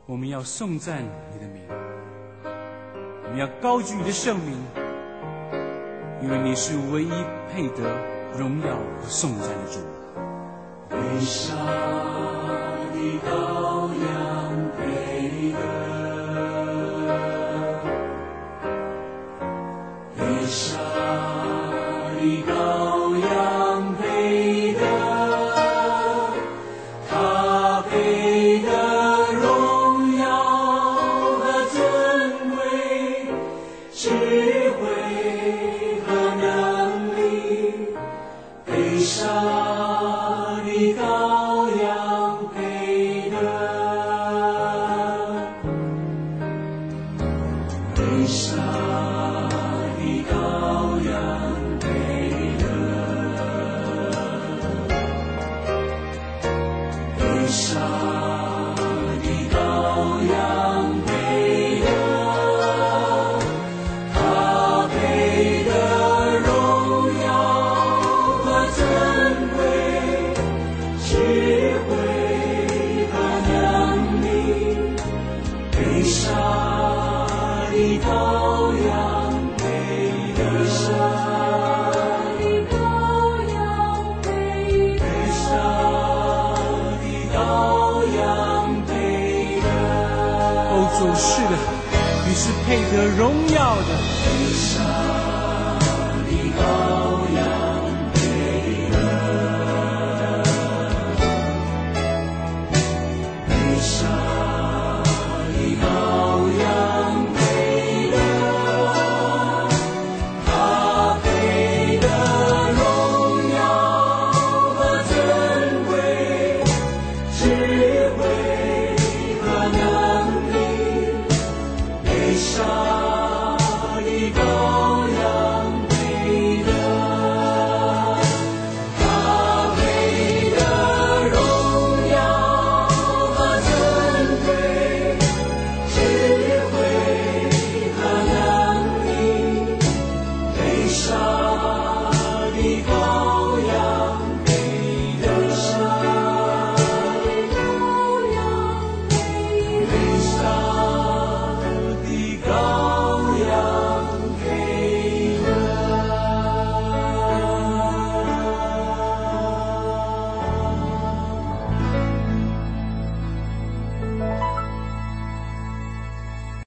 我们要颂赞你的名，我们要高举你的圣名，因为你是唯一配得荣耀和颂赞的主。 为杀的羔羊配得，为杀的羔羊配得，他配得荣耀和尊贵，智慧和能力，为杀羔羊配得，为杀的羔羊配得，为杀的羔羊配得，他配得荣耀和尊贵，智慧和能力，为杀的羔羊配得，为杀的羔羊配得，为杀的羔羊配得。 哦，主是的，你是配得荣耀的。 为杀的羔